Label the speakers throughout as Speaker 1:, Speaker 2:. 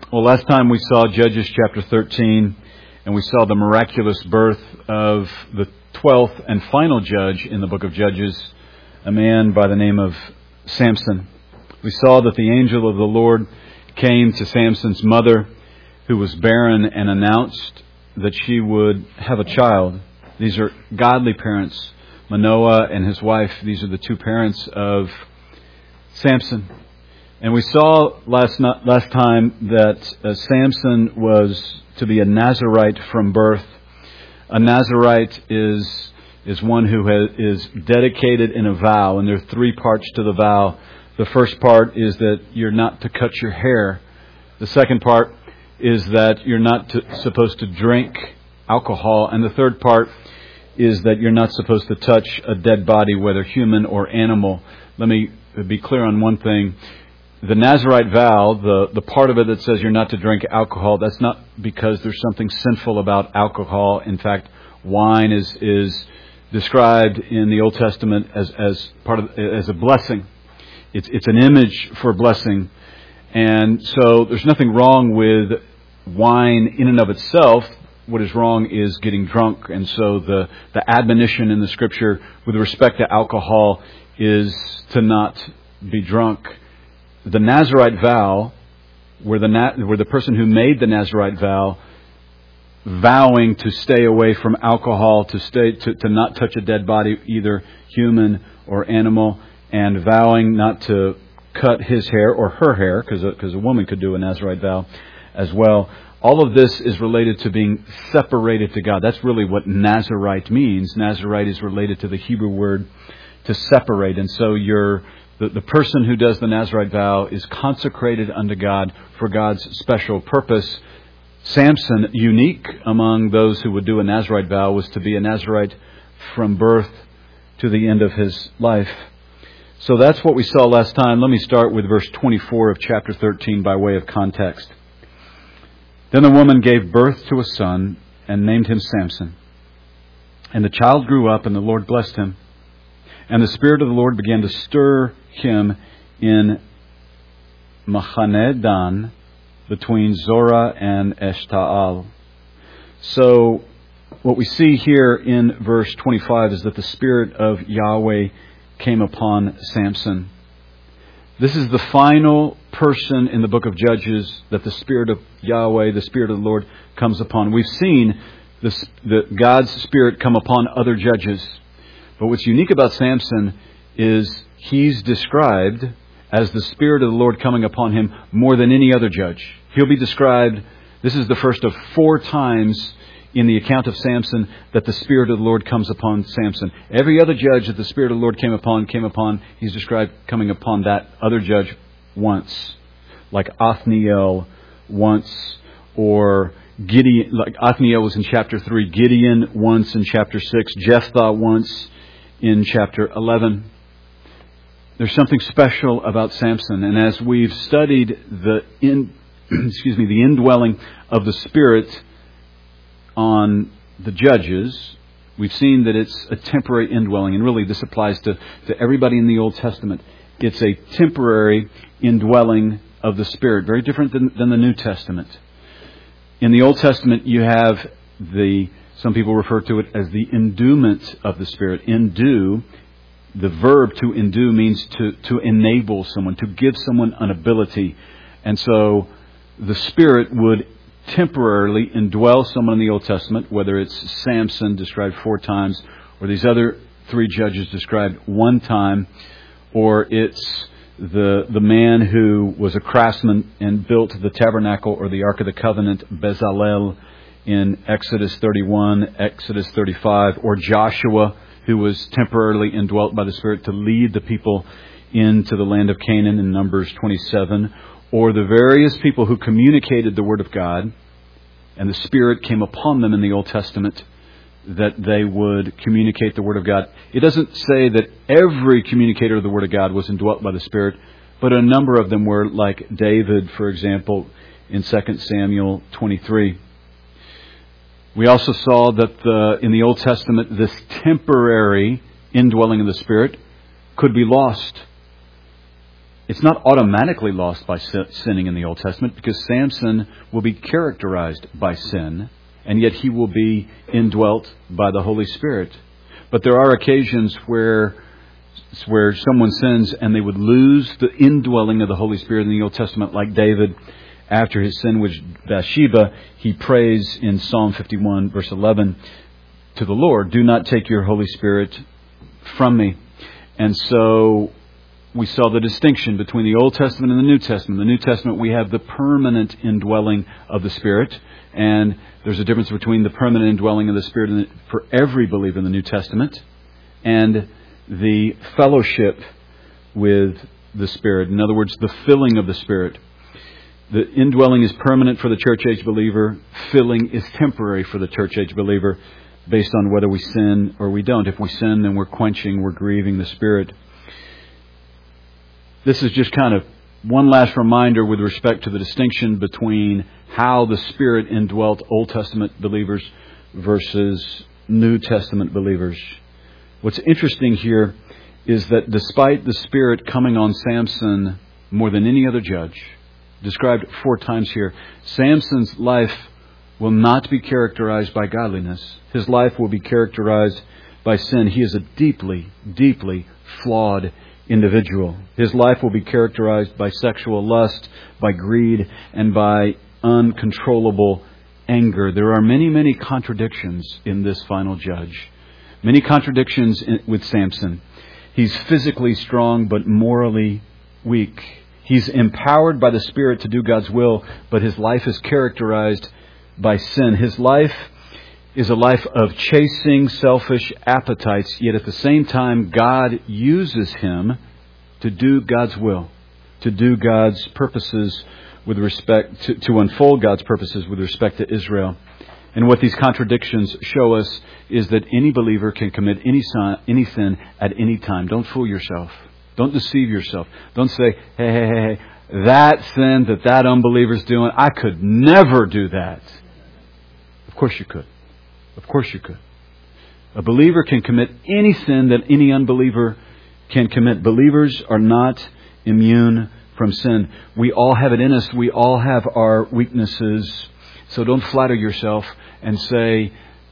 Speaker 1: Well, last time we saw Judges chapter 13, and we saw the miraculous birth of the 12th and final judge in the book of Judges, a man by the name of Samson. We saw that the angel of the Lord came to Samson's mother, who was barren, and announced that she would have a child. These are godly parents, Manoah and his wife. These are the two parents of Samson. And we saw last time that Samson was to be a Nazirite from birth. A Nazirite is one who is dedicated in a vow, and there are three parts to the vow. The first part is that you're not to cut your hair. The second part is that you're not supposed to drink alcohol. And the third part is that you're not supposed to touch a dead body, whether human or animal. Let me be clear on one thing. The Nazirite vow, the part of it that says you're not to drink alcohol, that's not because there's something sinful about alcohol. In fact, wine is described in the Old Testament as a blessing. It's an image for blessing. And so there's nothing wrong with wine in and of itself. What is wrong is getting drunk. And so the admonition in the Scripture with respect to alcohol is to not be drunk. The Nazirite vow, where the person who made the Nazirite vow, vowing to stay away from alcohol, to not touch a dead body, either human or animal, and vowing not to cut his hair or her hair, because a woman could do a Nazirite vow as well. All of this is related to being separated to God. That's really what Nazirite means. Nazirite is related to the Hebrew word to separate, and so the person who does the Nazirite vow is consecrated unto God for God's special purpose. Samson, unique among those who would do a Nazirite vow, was to be a Nazirite from birth to the end of his life. So that's what we saw last time. Let me start with verse 24 of chapter 13 by way of context. Then the woman gave birth to a son and named him Samson. And the child grew up, and the Lord blessed him. And the Spirit of the Lord began to stir him in Mahaneh Dan, between Zorah and Eshtaol. So what we see here in verse 25 is that the Spirit of Yahweh came upon Samson. This is the final person in the book of Judges that the Spirit of Yahweh, the Spirit of the Lord, comes upon. We've seen God's Spirit come upon other judges. But what's unique about Samson is he's described as the Spirit of the Lord coming upon him more than any other judge. He'll be described, this is the first of 4 times in the account of Samson that the Spirit of the Lord comes upon Samson. Every other judge that the Spirit of the Lord came upon, he's described coming upon that other judge once. Like Othniel once, or Gideon, like Othniel was in chapter 3, Gideon once in chapter 6, Jephthah once in chapter 11. There's something special about Samson, and as we've studied the indwelling of the Spirit on the judges, we've seen that it's a temporary indwelling, and really this applies to everybody in the Old Testament. It's a temporary indwelling of the Spirit, very different than the New Testament. In the Old Testament, you have some people refer to it as the endowment of the Spirit. Endue, the verb to endue means to enable someone, to give someone an ability. And so the Spirit would temporarily indwell someone in the Old Testament, whether it's Samson, described 4 times, or these other 3 judges described 1 time, or it's the man who was a craftsman and built the tabernacle or the Ark of the Covenant, Bezalel, in Exodus 31, Exodus 35, or Joshua, who was temporarily indwelt by the Spirit to lead the people into the land of Canaan in Numbers 27, or the various people who communicated the Word of God, and the Spirit came upon them in the Old Testament that they would communicate the Word of God. It doesn't say that every communicator of the Word of God was indwelt by the Spirit, but a number of them were, like David, for example, in 2 Samuel 23. We also saw that in the Old Testament, this temporary indwelling of the Spirit could be lost. It's not automatically lost by sinning in the Old Testament, because Samson will be characterized by sin, and yet he will be indwelt by the Holy Spirit. But there are occasions where someone sins and they would lose the indwelling of the Holy Spirit in the Old Testament, like David. After his sin with Bathsheba, he prays in Psalm 51, verse 11, to the Lord, "Do not take your Holy Spirit from me." And so we saw the distinction between the Old Testament and the New Testament. In the New Testament, we have the permanent indwelling of the Spirit, and there's a difference between the permanent indwelling of the Spirit for every believer in the New Testament and the fellowship with the Spirit. In other words, the filling of the Spirit. The indwelling is permanent for the church age believer. Filling is temporary for the church age believer, based on whether we sin or we don't. If we sin, then we're grieving the Spirit. This is just kind of one last reminder with respect to the distinction between how the Spirit indwelt Old Testament believers versus New Testament believers. What's interesting here is that despite the Spirit coming on Samson more than any other judge, described 4 times here, Samson's life will not be characterized by godliness. His life will be characterized by sin. He is a deeply, deeply flawed individual. His life will be characterized by sexual lust, by greed, and by uncontrollable anger. There are many, many contradictions in this final judge. Many contradictions with Samson. He's physically strong, but morally weak. He's empowered by the Spirit to do God's will, but his life is characterized by sin. His life is a life of chasing selfish appetites, yet at the same time, God uses him to do God's will, to do God's purposes with respect to unfold God's purposes with respect to Israel. And what these contradictions show us is that any believer can commit any sin at any time. Don't fool yourself. Don't deceive yourself. Don't say, hey, that sin that unbeliever's doing, I could never do that. Of course you could. Of course you could. A believer can commit any sin that any unbeliever can commit. Believers are not immune from sin. We all have it in us. We all have our weaknesses. So don't flatter yourself and say,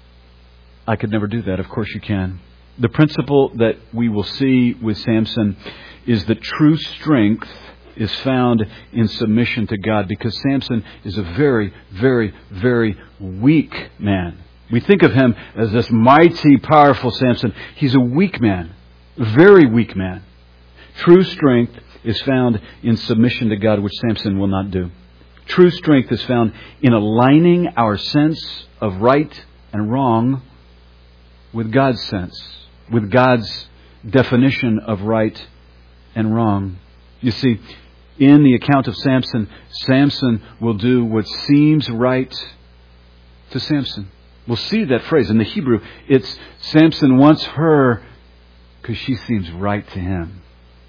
Speaker 1: I could never do that. Of course you can. The principle that we will see with Samson is that true strength is found in submission to God, because Samson is a very, very, very weak man. We think of him as this mighty, powerful Samson. He's a weak man, a very weak man. True strength is found in submission to God, which Samson will not do. True strength is found in aligning our sense of right and wrong with God's sense, with God's definition of right and wrong. You see, in the account of Samson, Samson will do what seems right to Samson. We'll see that phrase in the Hebrew. It's Samson wants her because she seems right to him.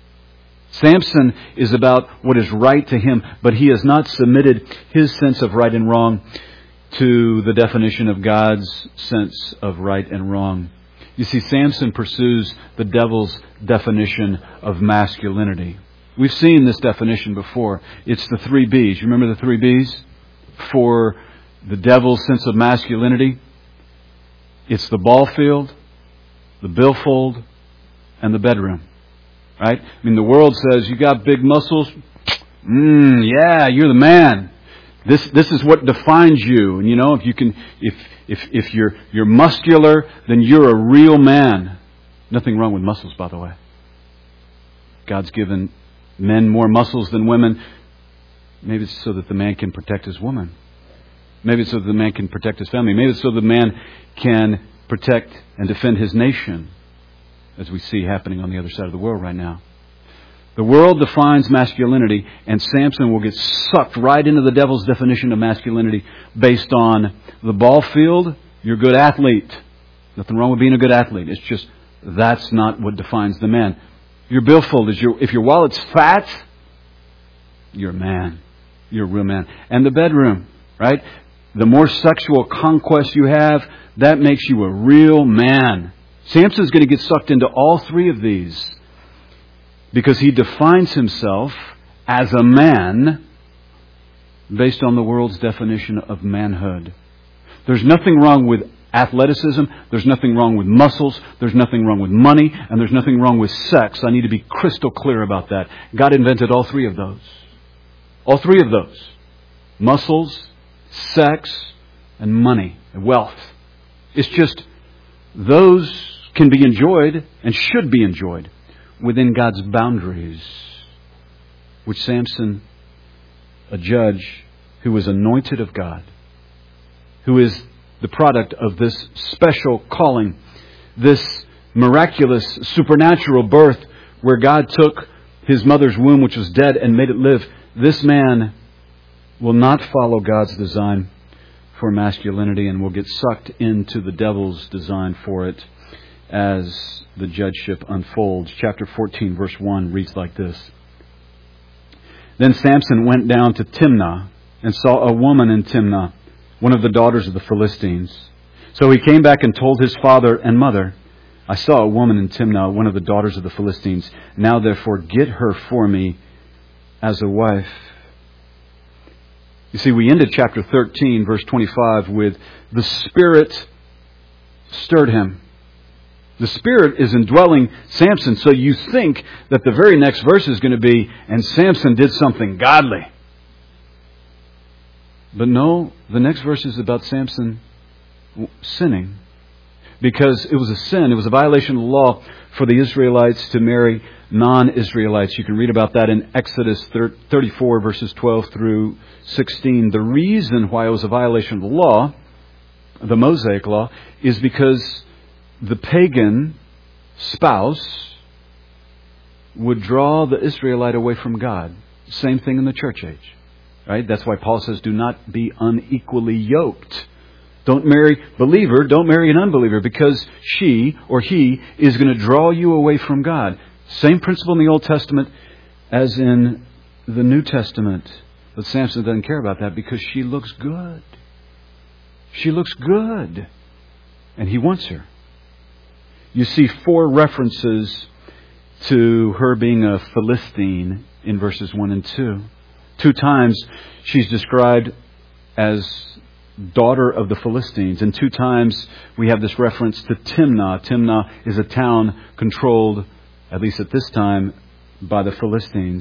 Speaker 1: Samson is about what is right to him, but he has not submitted his sense of right and wrong to the definition of God's sense of right and wrong. You see, Samson pursues the devil's definition of masculinity. We've seen this definition before. It's the 3 B's. You remember the 3 B's for the devil's sense of masculinity? It's the ball field, the billfold, and the bedroom. Right? I mean, the world says, you got big muscles? Yeah, you're the man. This is what defines you. And you know, if you're muscular, then you're a real man. Nothing wrong with muscles, by the way. God's given men more muscles than women. Maybe it's so that the man can protect his woman. Maybe it's so that the man can protect his family. Maybe it's so the man can protect and defend his nation, as we see happening on the other side of the world right now. The world defines masculinity, and Samson will get sucked right into the devil's definition of masculinity based on the ball field. You're a good athlete. Nothing wrong with being a good athlete. It's just that's not what defines the man. Your billfold is if your wallet's fat, you're a man. You're a real man. And the bedroom, right? The more sexual conquest you have, that makes you a real man. Samson's going to get sucked into all 3 of these. because he defines himself as a man based on the world's definition of manhood. There's nothing wrong with athleticism. There's nothing wrong with muscles. There's nothing wrong with money. And there's nothing wrong with sex. I need to be crystal clear about that. God invented all three of those. All three of those. Muscles, sex, and money, and wealth. It's just those can be enjoyed and should be enjoyed within God's boundaries, which Samson, a judge who was anointed of God, who is the product of this special calling, this miraculous supernatural birth where God took his mother's womb, which was dead, and made it live. This man will not follow God's design for masculinity and will get sucked into the devil's design for it as the judgeship unfolds. Chapter 14, verse 1 reads like this. Then Samson went down to Timnah and saw a woman in Timnah, one of the daughters of the Philistines. So he came back and told his father and mother, I saw a woman in Timnah, one of the daughters of the Philistines. Now therefore get her for me as a wife. You see, we ended chapter 13, verse 25, with the Spirit stirred him. The Spirit is indwelling Samson, so you think that the very next verse is going to be, and Samson did something godly. But no, the next verse is about Samson sinning. Because it was a sin, it was a violation of the law for the Israelites to marry non-Israelites. You can read about that in Exodus 34, verses 12 through 16. The reason why it was a violation of the law, the Mosaic law, is because the pagan spouse would draw the Israelite away from God. Same thing in the church age. Right? That's why Paul says, do not be unequally yoked. Don't marry believer, don't marry an unbeliever, because she or he is going to draw you away from God. Same principle in the Old Testament as in the New Testament. But Samson doesn't care about that because she looks good. She looks good. And he wants her. You see 4 references to her being a Philistine in verses 1 and 2. 2 times she's described as daughter of the Philistines. And 2 times we have this reference to Timnah. Timnah is a town controlled, at least at this time, by the Philistines.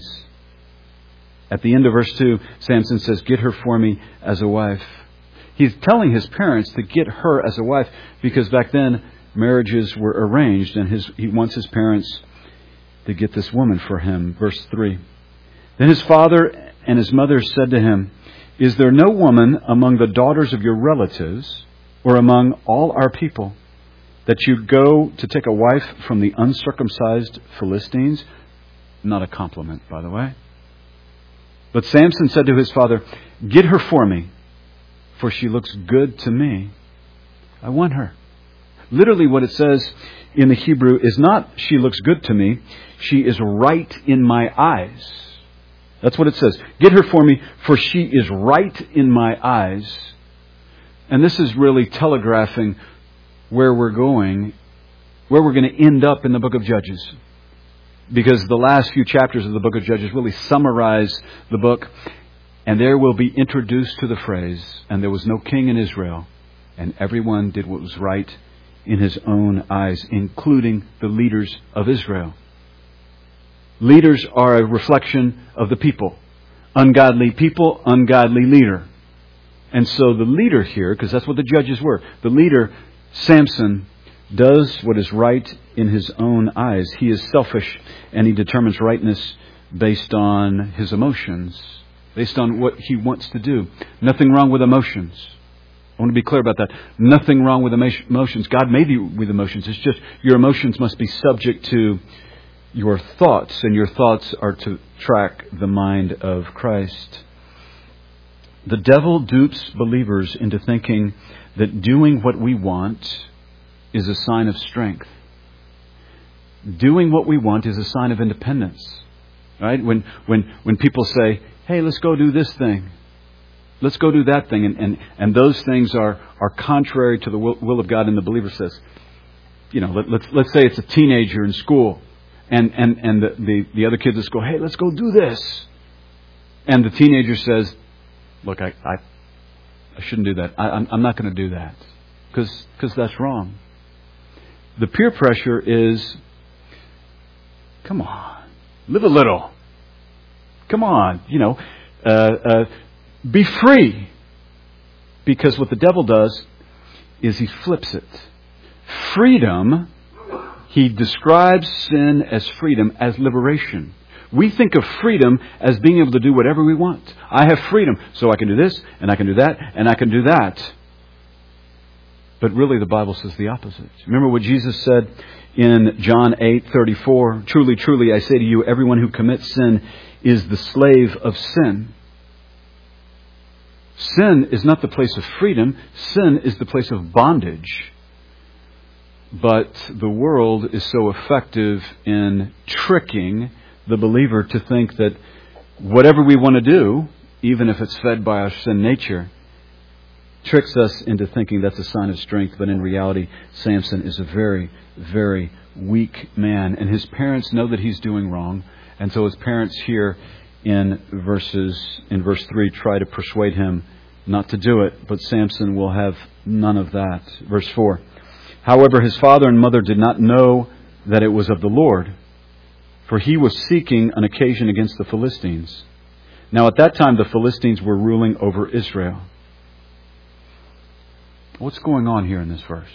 Speaker 1: At the end of verse 2, Samson says, get her for me as a wife. He's telling his parents to get her as a wife because back then marriages were arranged and he wants his parents to get this woman for him. Verse 3. Then his father and his mother said to him, is there no woman among the daughters of your relatives or among all our people that you go to take a wife from the uncircumcised Philistines? Not a compliment, by the way. But Samson said to his father, get her for me, for she looks good to me. I want her. Literally what it says in the Hebrew is not she looks good to me, she is right in my eyes. That's what it says. Get her for me, for she is right in my eyes. And this is really telegraphing where we're going, where we're going to end up in the book of Judges. Because the last few chapters of the book of Judges really summarize the book. And there we'll be introduced to the phrase, and there was no king in Israel, and everyone did what was right in his own eyes, including the leaders of Israel. Leaders are a reflection of the people. Ungodly people, ungodly leader. And so the leader here, because that's what the judges were, the leader, Samson, does what is right in his own eyes. He is selfish and he determines rightness based on his emotions, based on what he wants to do. Nothing wrong with emotions. I want to be clear about that. Nothing wrong with emotions. God made you with emotions. It's just your emotions must be subject to your thoughts, and your thoughts are to track the mind of Christ. The devil dupes believers into thinking that doing what we want is a sign of strength. Doing what we want is a sign of independence. Right? When people say, hey, let's go do this thing. Let's go do that thing. And those things are contrary to the will of God. And the believer says, let's say it's a teenager in school. And the other kids just go, hey, let's go do this. And the teenager says, look, I shouldn't do that. I'm not going to do that. Because that's wrong. The peer pressure is, come on, live a little. Come on, be free. Because what the devil does is he flips it. Freedom, he describes sin as freedom, as liberation. We think of freedom as being able to do whatever we want. I have freedom, so I can do this, and I can do that, and I can do that. But really the Bible says the opposite. Remember what Jesus said in John 8:34, "Truly, truly, I say to you, everyone who commits sin is the slave of sin." Sin is not the place of freedom. Sin is the place of bondage. But the world is so effective in tricking the believer to think that whatever we want to do, even if it's fed by our sin nature, tricks us into thinking that's a sign of strength. But in reality, Samson is a very, very weak man. And his parents know that he's doing wrong. And so his parents here in verse 3 try to persuade him not to do it. But Samson will have none of that. Verse 4. However, his father and mother did not know that it was of the Lord, for he was seeking an occasion against the Philistines. Now at that time the Philistines were ruling over Israel. What's going on here in this verse?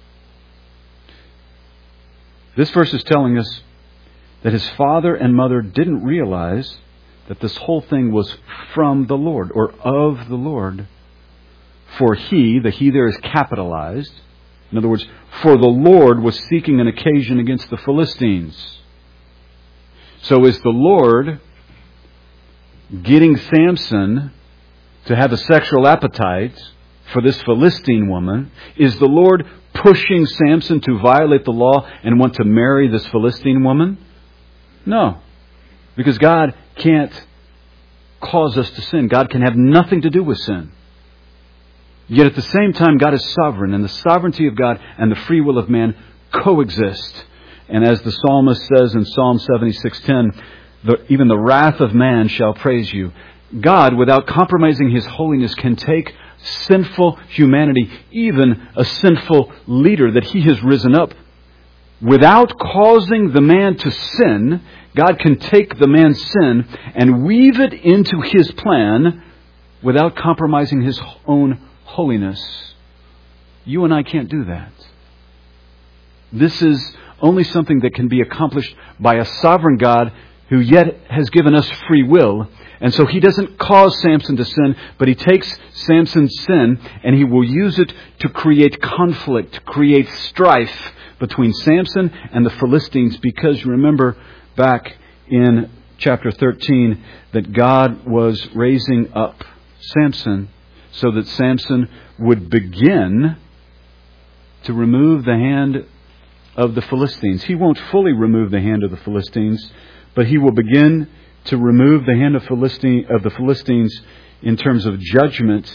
Speaker 1: This verse is telling us that his father and mother didn't realize that this whole thing was from the Lord or of the Lord. For he, the he there is capitalized. In other words, for the Lord was seeking an occasion against the Philistines. So is the Lord getting Samson to have a sexual appetite for this Philistine woman? Is the Lord pushing Samson to violate the law and want to marry this Philistine woman? No. Because God can't cause us to sin. God can have nothing to do with sin. Yet at the same time, God is sovereign, and the sovereignty of God and the free will of man coexist. And as the psalmist says in Psalm 76:10, even the wrath of man shall praise you. God, without compromising His holiness, can take sinful humanity, even a sinful leader that He has risen up. Without causing the man to sin, God can take the man's sin and weave it into His plan without compromising His own holiness. You and I can't do that. This is only something that can be accomplished by a sovereign God who yet has given us free will. And so He doesn't cause Samson to sin, but He takes Samson's sin and He will use it to create conflict, to create strife between Samson and the Philistines. Because remember back in chapter 13 that God was raising up Samson so that Samson would begin to remove the hand of the Philistines. He won't fully remove the hand of the Philistines, but he will begin to remove the hand of the Philistines in terms of judgment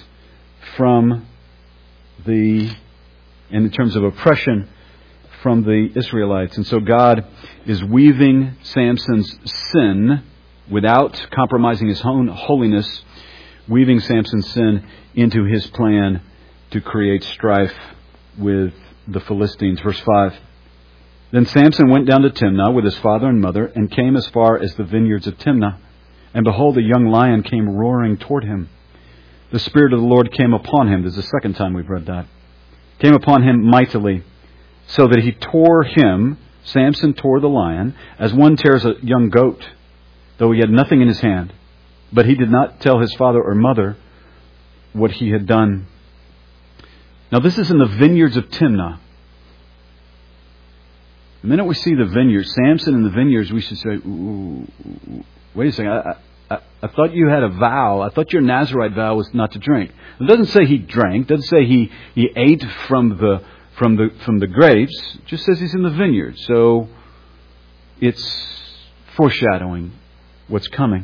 Speaker 1: in terms of oppression from the Israelites. And so God is weaving Samson's sin without compromising His own holiness, weaving Samson's sin into His plan to create strife with the Philistines. Verse 5. Then Samson went down to Timnah with his father and mother and came as far as the vineyards of Timnah. And behold, a young lion came roaring toward him. The Spirit of the Lord came upon him. This is the second time we've read that. Came upon him mightily, so that he tore him, Samson tore the lion, as one tears a young goat, though he had nothing in his hand. But he did not tell his father or mother what he had done. Now this is in the vineyards of Timnah. The minute we see the vineyards, Samson in the vineyards, we should say, ooh, wait a second, I thought you had a vow. I thought your Nazirite vow was not to drink. It doesn't say he drank. It doesn't say he ate from the grapes. It just says he's in the vineyard. So it's foreshadowing what's coming.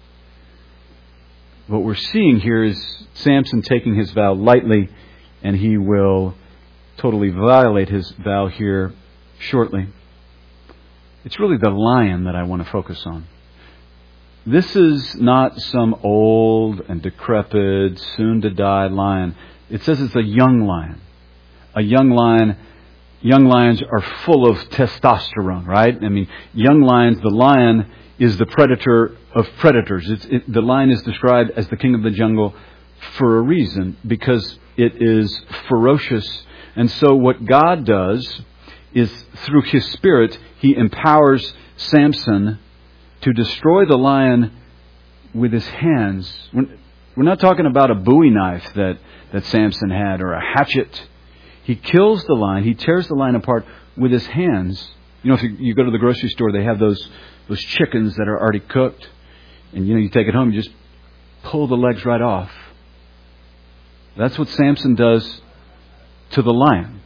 Speaker 1: What we're seeing here is Samson taking his vow lightly, and he will totally violate his vow here shortly. It's really the lion that I want to focus on. This is not some old and decrepit, soon-to-die lion. It says it's a young lion. A young lion. Young lions are full of testosterone, right? I mean, young lions, the lion is the predator of predators. The lion is described as the king of the jungle for a reason, because it is ferocious. And so what God does is, through His Spirit, He empowers Samson to destroy the lion with his hands. We're not talking about a Bowie knife that Samson had, or a hatchet. He kills the lion. He tears the lion apart with his hands. You know, if you go to the grocery store, they have those chickens that are already cooked. And, you take it home, you just pull the legs right off. That's what Samson does to the lion.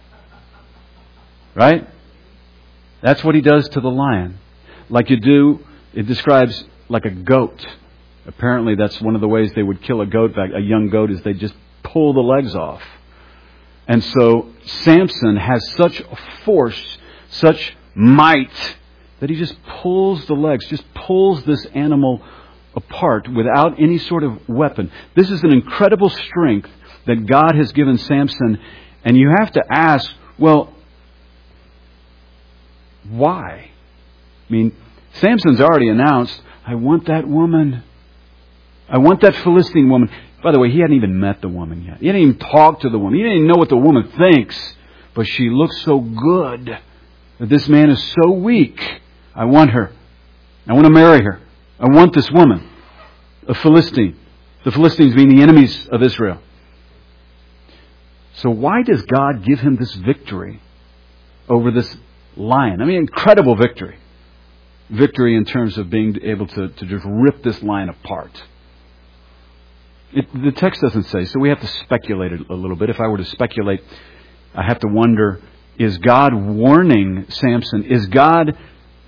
Speaker 1: Right? That's what he does to the lion. Like you do, it describes like a goat. Apparently that's one of the ways they would kill a goat, a young goat, is they just pull the legs off. And so Samson has such force, such might, that he just pulls the legs, just pulls this animal apart without any sort of weapon. This is an incredible strength that God has given Samson. And you have to ask, well, why? I mean, Samson's already announced, I want that woman. I want that Philistine woman. By the way, he hadn't even met the woman yet. He hadn't even talked to the woman. He didn't even know what the woman thinks. But she looks so good that this man is so weak. I want her. I want to marry her. I want this woman, a Philistine. The Philistines being the enemies of Israel. So why does God give him this victory over this lion? I mean, incredible victory. Victory in terms of being able to just rip this lion apart. The text doesn't say, so we have to speculate a little bit. If I were to speculate, I have to wonder, is God warning Samson? Is God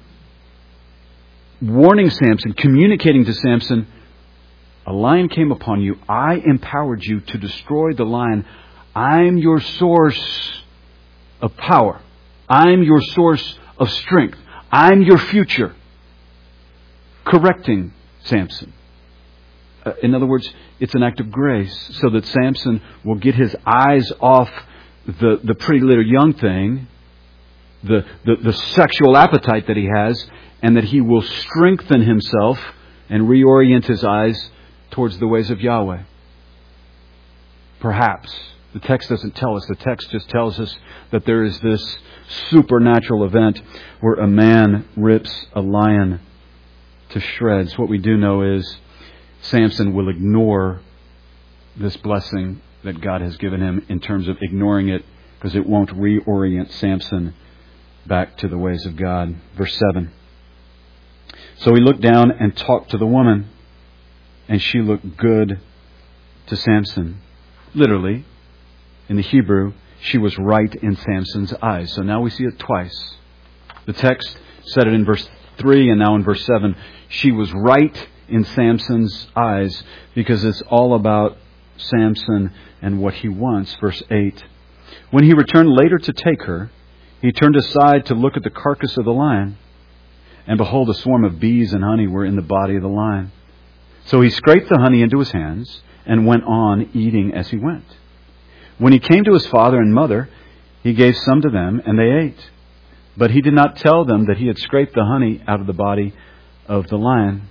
Speaker 1: warning Samson, communicating to Samson, a lion came upon you, I empowered you to destroy the lion. I'm your source of power. I'm your source of strength. I'm your future. Correcting Samson. In other words, it's an act of grace so that Samson will get his eyes off the pretty little young thing, the sexual appetite that he has, and that he will strengthen himself and reorient his eyes towards the ways of Yahweh. Perhaps. The text doesn't tell us. The text just tells us that there is this supernatural event where a man rips a lion to shreds. What we do know is Samson will ignore this blessing that God has given him in terms of ignoring it, because it won't reorient Samson back to the ways of God. Verse 7. So he looked down and talked to the woman, and she looked good to Samson. Literally, in the Hebrew, she was right in Samson's eyes. So now we see it twice. The text said it in verse 3 and now in verse 7. She was right in Samson's eyes, because it's all about Samson and what he wants. Verse 8. When he returned later to take her, he turned aside to look at the carcass of the lion. And behold, a swarm of bees and honey were in the body of the lion. So he scraped the honey into his hands and went on eating as he went. When he came to his father and mother, he gave some to them, and they ate. But he did not tell them that he had scraped the honey out of the body of the lion.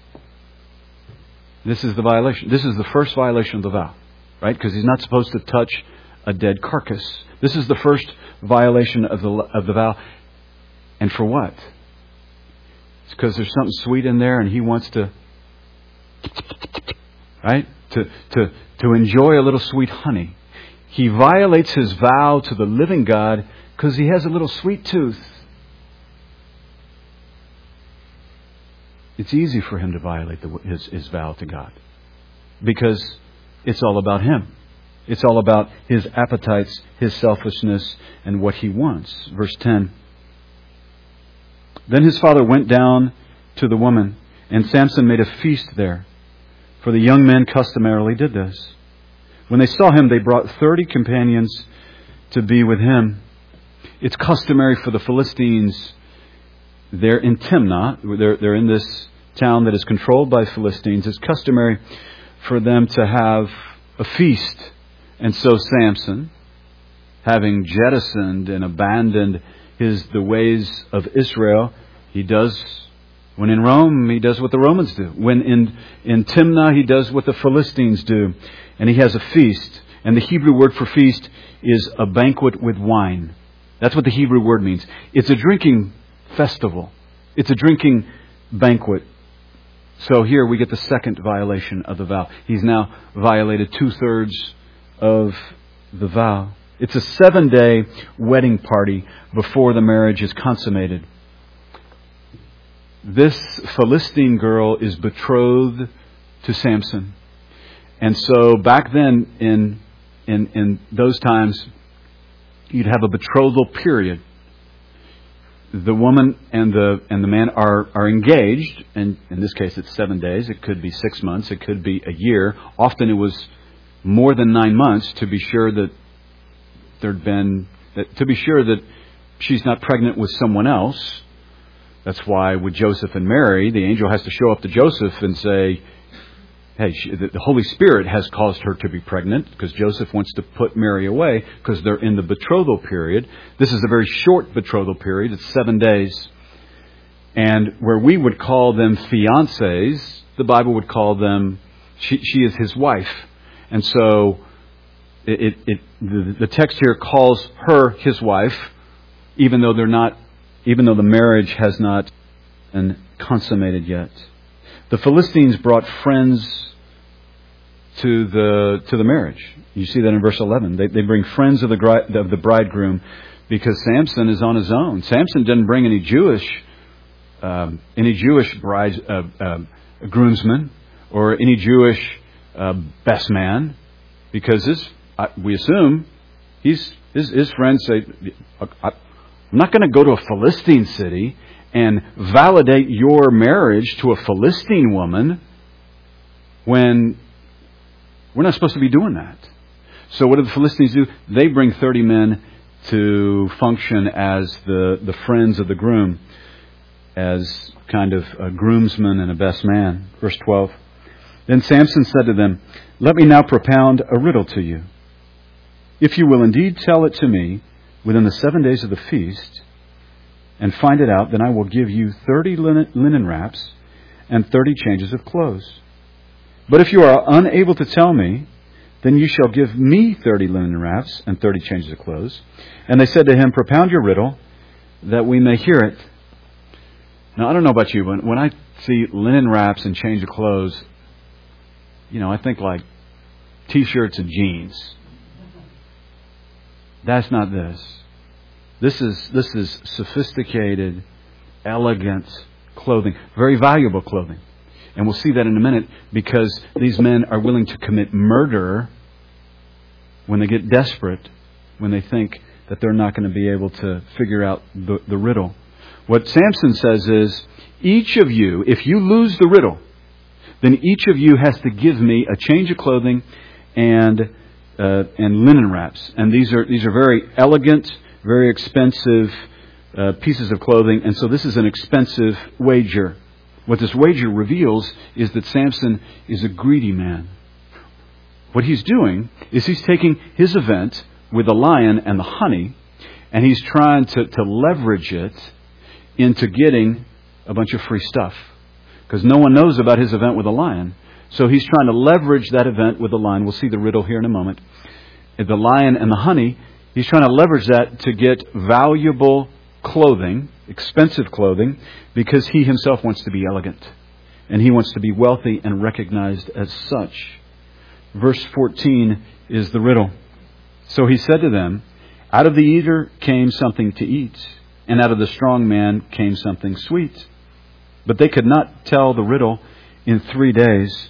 Speaker 1: This is the violation. This is the first violation of the vow, right? Because he's not supposed to touch a dead carcass. This is the first violation of the vow. And for what? It's because there's something sweet in there, and he wants to, right? To enjoy a little sweet honey. He violates his vow to the living God because he has a little sweet tooth. It's easy for him to violate his vow to God, because it's all about him. It's all about his appetites, his selfishness, and what he wants. Verse 10. Then his father went down to the woman, and Samson made a feast there, for the young men customarily did this. When they saw him, they brought 30 companions to be with him. It's customary for the Philistines they're in Timnah. They're in this town that is controlled by Philistines. It's customary for them to have a feast. And so Samson, having jettisoned and abandoned the ways of Israel, when in Rome, he does what the Romans do. When in Timnah, he does what the Philistines do. And he has a feast. And the Hebrew word for feast is a banquet with wine. That's what the Hebrew word means. It's a drinking festival. It's a drinking banquet. So here we get the second violation of the vow. He's now violated 2/3 of the vow. It's a 7-day wedding party before the marriage is consummated. This Philistine girl is betrothed to Samson. And so back then in those times, you'd have a betrothal period. The woman and the man are engaged, and in this case it's 7 days. It could be 6 months. It could be a year. Often it was more than 9 months to be sure that she's not pregnant with someone else. That's why with Joseph and Mary, the angel has to show up to Joseph and say, hey, the Holy Spirit has caused her to be pregnant, because Joseph wants to put Mary away because they're in the betrothal period. This is a very short betrothal period. It's 7 days. And where we would call them fiancés, the Bible would call them, she is his wife. And so the text here calls her his wife, even though the marriage has not been consummated yet. The Philistines brought friends to the marriage. You see that in verse 11. They bring friends of the bridegroom, because Samson is on his own. Samson didn't bring any Jewish groomsmen or any Jewish best man, because we assume his friends say, I'm not going to go to a Philistine city and validate your marriage to a Philistine woman when we're not supposed to be doing that. So what do the Philistines do? They bring 30 men to function as the friends of the groom, as kind of a groomsman and a best man. Verse 12. Then Samson said to them, let me now propound a riddle to you. If you will indeed tell it to me within the 7 days of the feast, and find it out, then I will give you 30 linen wraps and 30 changes of clothes. But if you are unable to tell me, then you shall give me 30 linen wraps and 30 changes of clothes. And they said to him, propound your riddle, that we may hear it. Now, I don't know about you, but when I see linen wraps and change of clothes, I think like T-shirts and jeans. That's not this. This is sophisticated, elegant clothing, very valuable clothing. And we'll see that in a minute, because these men are willing to commit murder when they get desperate, when they think that they're not going to be able to figure out the riddle. What Samson says is, each of you, if you lose the riddle, then each of you has to give me a change of clothing and linen wraps. And these are very elegant, very expensive pieces of clothing. And so this is an expensive wager. What this wager reveals is that Samson is a greedy man. What he's doing is he's taking his event with the lion and the honey, and he's trying to leverage it into getting a bunch of free stuff. Because no one knows about his event with the lion. So he's trying to leverage that event with the lion. We'll see the riddle here in a moment. The lion and the honey, he's trying to leverage that to get valuable clothing, expensive clothing, because he himself wants to be elegant. And he wants to be wealthy and recognized as such. Verse 14 is the riddle. So he said to them, out of the eater came something to eat, and out of the strong man came something sweet. But they could not tell the riddle in 3 days.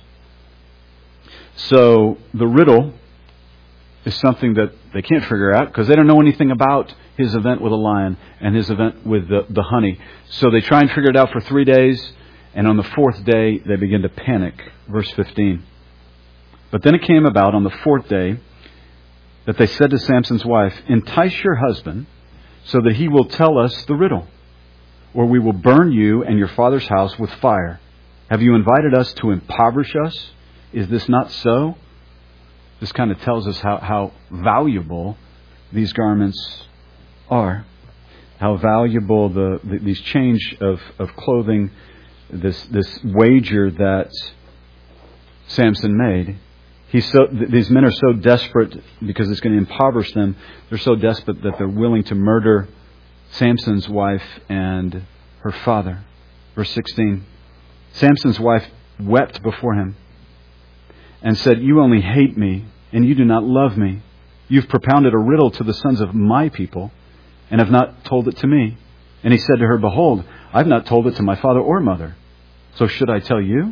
Speaker 1: So the riddle is something that they can't figure out, because they don't know anything about his event with a lion and his event with the honey. So they try and figure it out for 3 days, and on the 4th day they begin to panic. Verse 15. But then it came about on the 4th day that they said to Samson's wife, entice your husband so that he will tell us the riddle. or we will burn you and your father's house with fire. Have you invited us to impoverish us? Is this not so?" This kind of tells us how valuable these garments are. How valuable these change of clothing, this wager that Samson made. These men are so desperate because it's going to impoverish them. They're so desperate that they're willing to murder Samson's wife and her father. Verse 16. Samson's wife wept before him and said, "You only hate me, and you do not love me. You've propounded a riddle to the sons of my people, and have not told it to me." And he said to her, "Behold, I've not told it to my father or mother. So should I tell you?"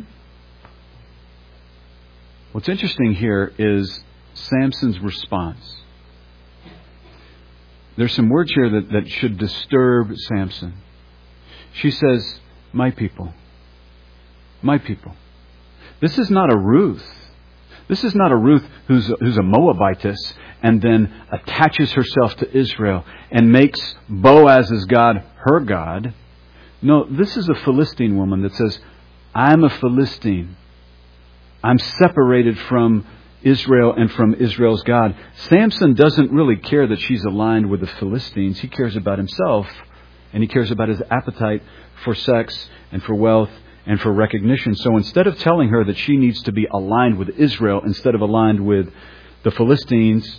Speaker 1: What's interesting here is Samson's response. There's some words here that should disturb Samson. She says, "My people. My people." This is not a Ruth. This is not a Ruth who's a Moabitess and then attaches herself to Israel and makes Boaz's God her God. No, this is a Philistine woman that says, "I'm a Philistine. I'm separated from Israel and from Israel's God." Samson doesn't really care that she's aligned with the Philistines. He cares about himself, and he cares about his appetite for sex and for wealth and for recognition. So instead of telling her that she needs to be aligned with Israel instead of aligned with the Philistines,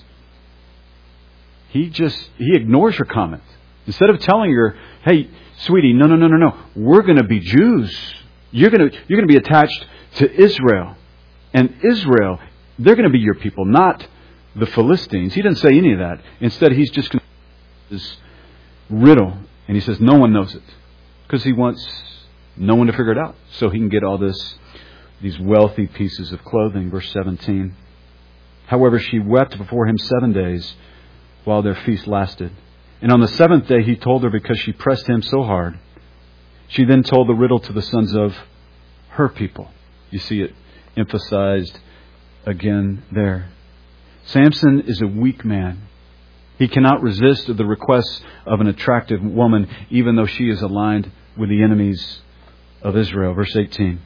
Speaker 1: he ignores her comment. Instead of telling her, "Hey, sweetie, no. We're going to be Jews. You're going to be attached to Israel. And Israel, they're going to be your people, not the Philistines." He doesn't say any of that. Instead, he's just this riddle. And he says no one knows it. Because he wants no one to figure it out. So he can get all these wealthy pieces of clothing. Verse 17. However, she wept before him 7 days while their feast lasted. And on the 7th day he told her because she pressed him so hard. She then told the riddle to the sons of her people. You see it emphasized again there. Samson is a weak man. He cannot resist the requests of an attractive woman, even though she is aligned with the enemies of Israel. Verse 18.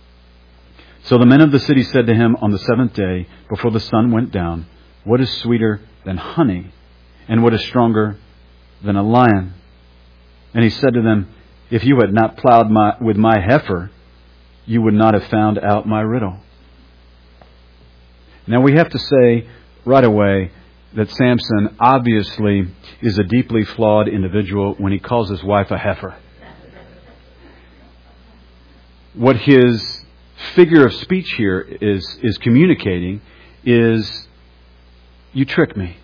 Speaker 1: So the men of the city said to him on the 7th day, before the sun went down, "What is sweeter than honey? And what is stronger than a lion?" And he said to them, "If you had not plowed with my heifer, you would not have found out my riddle." Now we have to say right away that Samson obviously is a deeply flawed individual when he calls his wife a heifer. What his figure of speech here is communicating is, you tricked me.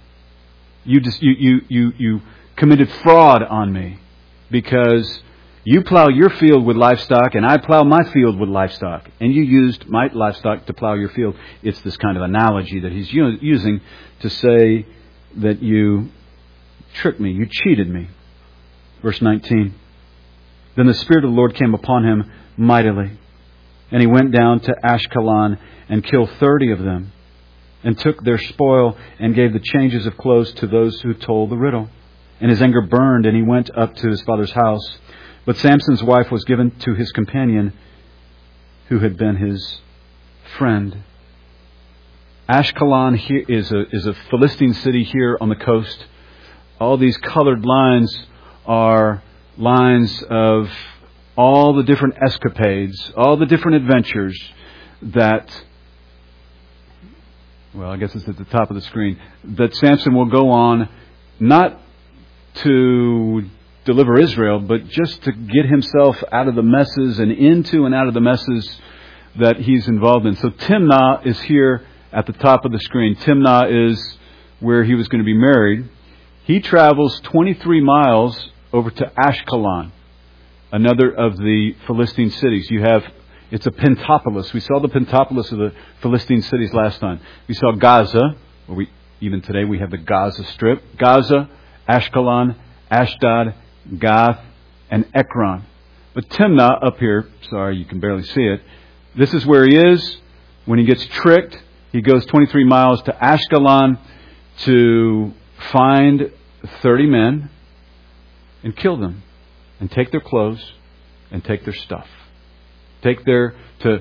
Speaker 1: You committed fraud on me because you plow your field with livestock and I plow my field with livestock. And you used my livestock to plow your field. It's this kind of analogy that he's using to say that you tricked me. You cheated me. Verse 19. Then the Spirit of the Lord came upon him mightily. And he went down to Ashkelon and killed 30 of them. And took their spoil and gave the changes of clothes to those who told the riddle. And his anger burned and he went up to his father's house. But Samson's wife was given to his companion who had been his friend. Ashkelon here is a Philistine city here on the coast. All these colored lines are lines of all the different escapades, all the different adventures that, well, I guess it's at the top of the screen, that Samson will go on, not to deliver Israel, but just to get himself out of the messes and into and out of the messes that he's involved in. So Timnah is here at the top of the screen. Timnah is where he was going to be married. He travels 23 miles over to Ashkelon, another of the Philistine cities. It's a pentapolis. We saw the pentapolis of the Philistine cities last time. We saw Gaza, even today we have the Gaza Strip. Gaza, Ashkelon, Ashdod, Gath, and Ekron. But Timnah up here, sorry, you can barely see it. This is where he is. When he gets tricked, he goes 23 miles to Ashkelon to find 30 men and kill them. and take their clothes and take their stuff. Take their,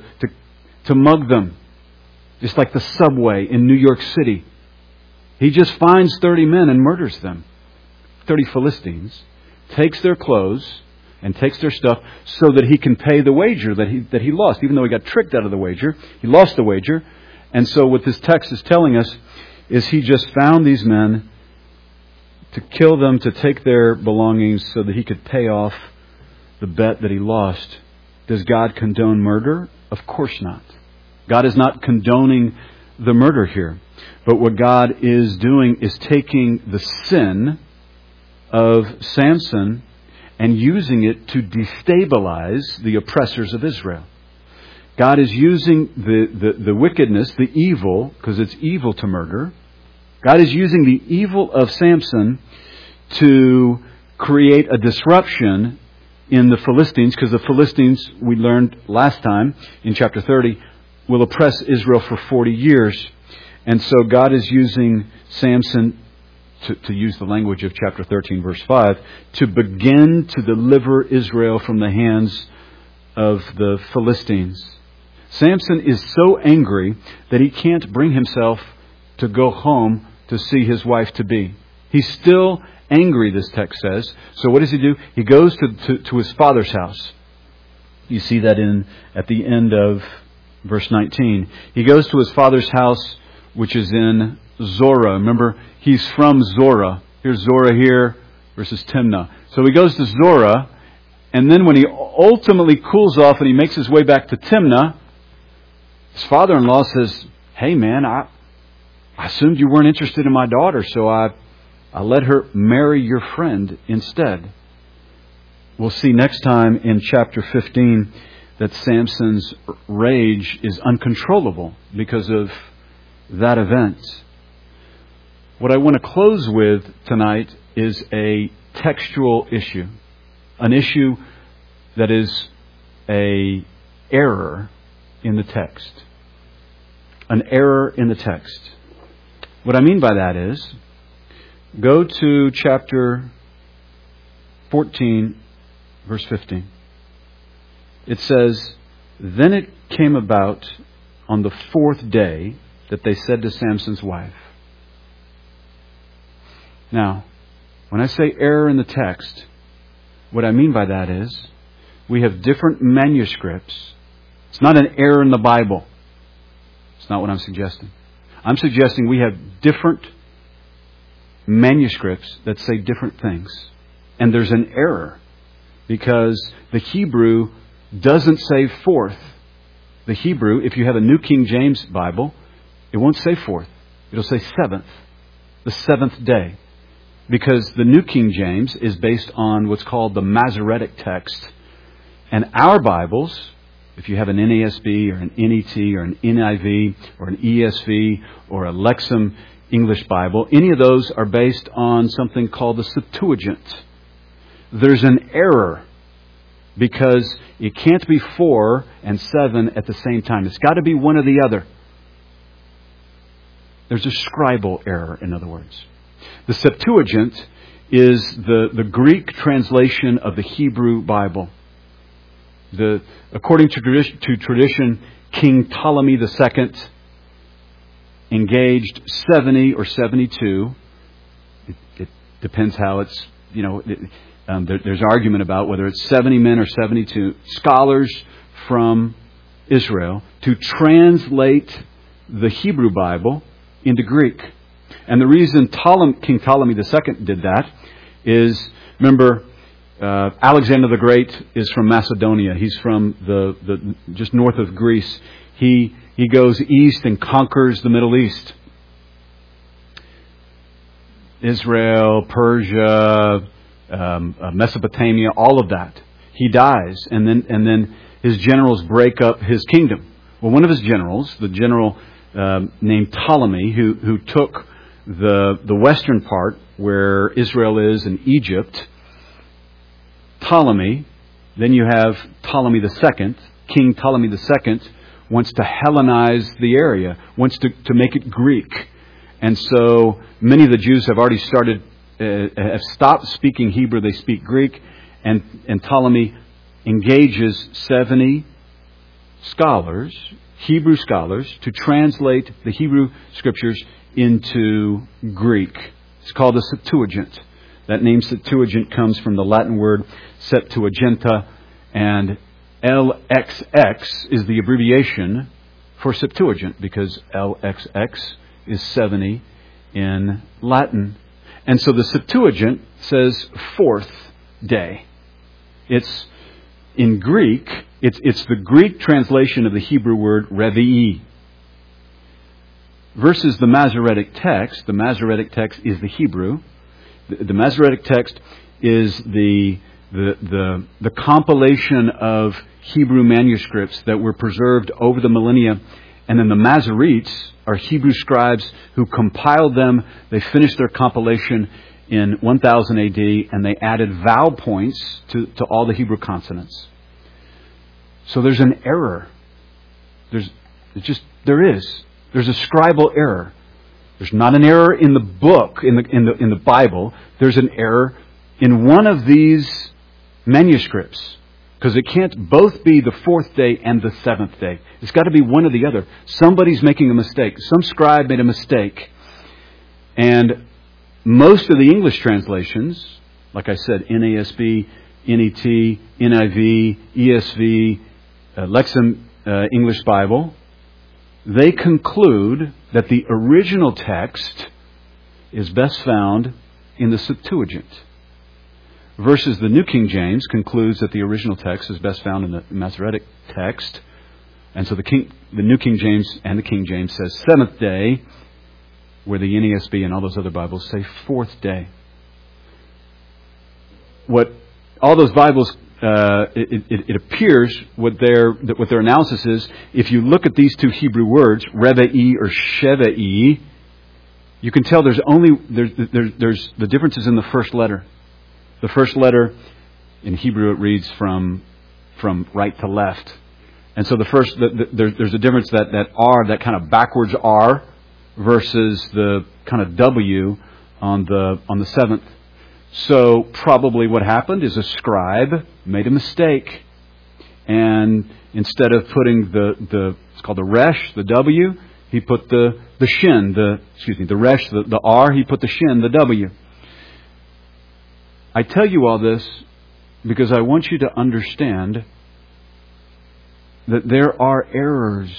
Speaker 1: to mug them. Just like the subway in New York City. He just finds 30 men and murders them. 30 Philistines. Takes their clothes and takes their stuff so that he can pay the wager that he lost. Even though he got tricked out of the wager, he lost the wager. And so what this text is telling us is he just found these men to kill them, to take their belongings so that he could pay off the bet that he lost. Does God condone murder? Of course not. God is not condoning the murder here. But what God is doing is taking the sin of Samson and using it to destabilize the oppressors of Israel. God is using the wickedness, the evil, because it's evil to murder. God is using the evil of Samson to create a disruption in the Philistines, because the Philistines, we learned last time in chapter 30, will oppress Israel for 40 years. And so God is using Samson, to use the language of chapter 13, verse 5, to begin to deliver Israel from the hands of the Philistines. Samson is so angry that he can't bring himself to go home to see his wife-to-be. He's still angry, this text says. So what does he do? He goes to his father's house. You see that at the end of verse 19. He goes to his father's house, which is in Zorah. Remember, he's from Zorah. Here's Zorah here versus Timnah. So he goes to Zorah, and then when he ultimately cools off and he makes his way back to Timnah, his father-in-law says, "Hey man, I assumed you weren't interested in my daughter, so I let her marry your friend instead." We'll see next time in chapter 15 that Samson's rage is uncontrollable because of that event. What I want to close with tonight is a textual issue. An issue that is an error in the text. An error in the text. What I mean by that is, go to chapter 14, verse 15. It says, "Then it came about on the 4th day that they said to Samson's wife." Now, when I say error in the text, what I mean by that is we have different manuscripts. It's not an error in the Bible. It's not what I'm suggesting. I'm suggesting we have different manuscripts that say different things. And there's an error because the Hebrew doesn't say 4th. The Hebrew, if you have a New King James Bible, it won't say 4th. It'll say 7th. The 7th day. Because the New King James is based on what's called the Masoretic text. And our Bibles, if you have an NASB or an NET or an NIV or an ESV or a Lexham English Bible, any of those are based on something called the Septuagint. There's an error because it can't be 4 and 7 at the same time. It's got to be one or the other. There's a scribal error, in other words. The Septuagint is the Greek translation of the Hebrew Bible. According to tradition, King Ptolemy II engaged 70 or 72. It depends how it's, there's argument about whether it's 70 men or 72 scholars from Israel to translate the Hebrew Bible into Greek. And the reason King Ptolemy II did that is, remember, Alexander the Great is from Macedonia. He's from the just north of Greece. He goes east and conquers the Middle East. Israel, Persia, Mesopotamia, all of that. He dies, and then his generals break up his kingdom. Well, one of his generals, the general named Ptolemy, who took the western part where Israel is and Egypt, Ptolemy, then you have Ptolemy II, King Ptolemy II, wants to Hellenize the area, wants to make it Greek. And so many of the Jews have already have stopped speaking Hebrew, they speak Greek, and Ptolemy engages 70 scholars, Hebrew scholars, to translate the Hebrew Scriptures into Greek. It's called the Septuagint. That name Septuagint comes from the Latin word Septuaginta, and LXX is the abbreviation for Septuagint, because LXX is 70 in Latin. And so the Septuagint says fourth day. It's in Greek, it's the Greek translation of the Hebrew word Revi'i. Versus the Masoretic text. The Masoretic text is the Hebrew. The Masoretic text is the compilation of Hebrew manuscripts that were preserved over the millennia. And then the Masoretes are Hebrew scribes who compiled them. They finished their compilation in 1000 AD, and they added vowel points to all the Hebrew consonants. So there's an error. There's a scribal error. There's not an error in the book, in the Bible. There's an error in one of these manuscripts, because it can't both be the fourth day and the seventh day. It's got to be one or the other. Somebody's making a mistake. Some scribe made a mistake. And most of the English translations, like I said, NASB, NET, NIV, ESV, Lexham English Bible, they conclude that the original text is best found in the Septuagint. Versus the New King James concludes that the original text is best found in the Masoretic text. And so the New King James and the King James says seventh day, where the NASB and all those other Bibles say fourth day. What all those Bibles, it appears what their analysis is, if you look at these two Hebrew words, Revi'i or Sheva'i, you can tell there's the differences in the first letter. The first letter in Hebrew, it reads from right to left. And so there's a difference that R, that kind of backwards R, versus the kind of W on the seventh. So probably what happened is a scribe made a mistake, and instead of putting it's called the resh, the W, he put the shin, the resh, the R, he put the shin, the W. I tell you all this because I want you to understand that there are errors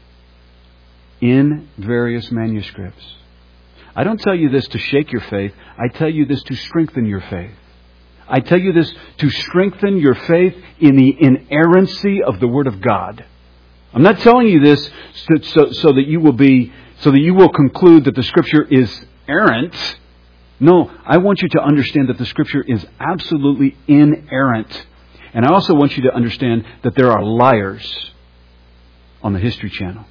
Speaker 1: in various manuscripts. I don't tell you this to shake your faith. I tell you this to strengthen your faith. I tell you this to strengthen your faith in the inerrancy of the Word of God. I'm not telling you this so that you will conclude that the Scripture is errant. No, I want you to understand that the Scripture is absolutely inerrant. And I also want you to understand that there are liars on the History Channel.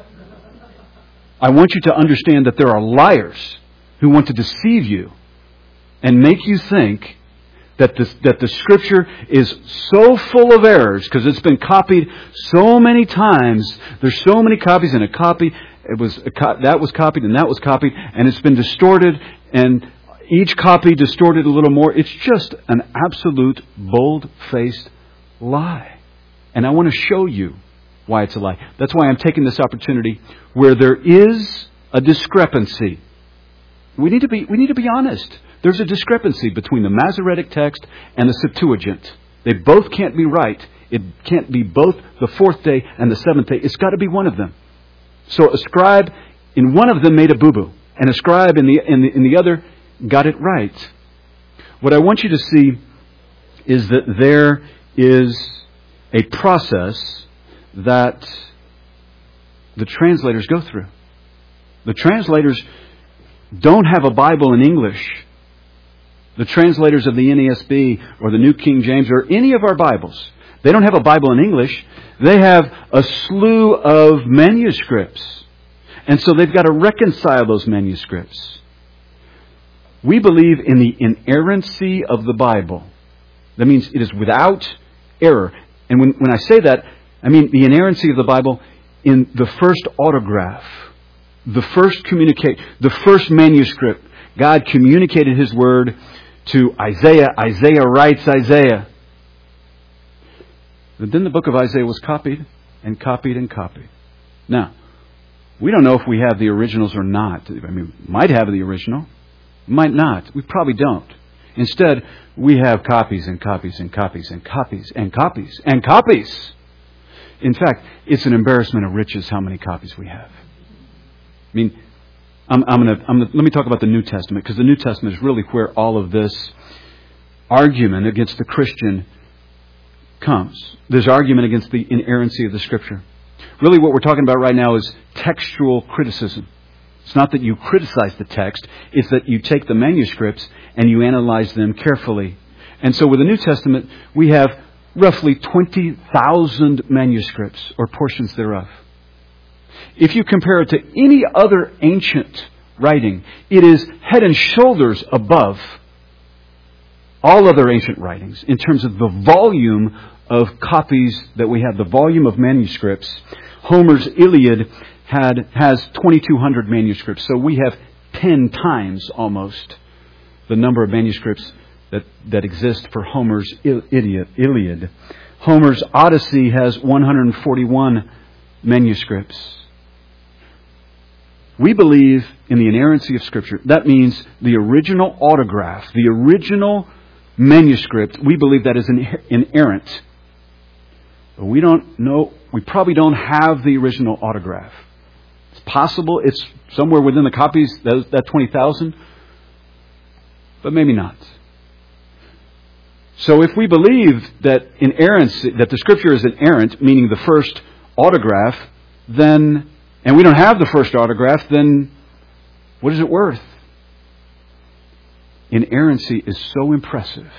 Speaker 1: I want you to understand that there are liars who want to deceive you and make you think that the Scripture is so full of errors because it's been copied so many times. There's so many copies in a copy. That was copied and that was copied, and it's been distorted, and each copy distorted a little more. It's just an absolute bold-faced lie. And I want to show you why it's a lie. That's why I'm taking this opportunity where there is a discrepancy. We need to be honest. There's a discrepancy between the Masoretic text and the Septuagint. They both can't be right. It can't be both the fourth day and the seventh day. It's got to be one of them. So a scribe in one of them made a boo-boo, and a scribe in the other got it right. What I want you to see is that there is a process that the translators go through. The translators don't have a Bible in English. The translators of the NASB or the New King James or any of our Bibles, they don't have a Bible in English. They have a slew of manuscripts. And so they've got to reconcile those manuscripts. We believe in the inerrancy of the Bible. That means it is without error. And when I say that, I mean the inerrancy of the Bible in the first autograph, the first manuscript. God communicated His Word to Isaiah. Isaiah writes Isaiah. But then the book of Isaiah was copied and copied and copied. Now, we don't know if we have the originals or not. I mean, we might have the original, might not. We probably don't. Instead, we have copies and copies and copies and copies and copies and copies. In fact, it's an embarrassment of riches how many copies we have. I mean, let me talk about the New Testament, because the New Testament is really where all of this argument against the Christian comes. There's argument against the inerrancy of the Scripture. Really what we're talking about right now is textual criticism. It's not that you criticize the text, it's that you take the manuscripts and you analyze them carefully. And so with the New Testament, we have roughly 20,000 manuscripts or portions thereof. If you compare it to any other ancient writing, it is head and shoulders above all other ancient writings in terms of the volume of copies that we have, the volume of manuscripts. Homer's Iliad has 2,200 manuscripts, so we have 10 times almost the number of manuscripts that exist for Homer's Iliad. Homer's Odyssey has 141 manuscripts. We believe in the inerrancy of Scripture. That means the original autograph, the original manuscript, we believe that is inerrant. But we don't know, we probably don't have the original autograph. It's possible it's somewhere within the copies, that 20,000, but maybe not. So if we believe that inerrancy, that the Scripture is inerrant, meaning the first autograph, then, and we don't have the first autograph, then what is it worth? Inerrancy is so impressive.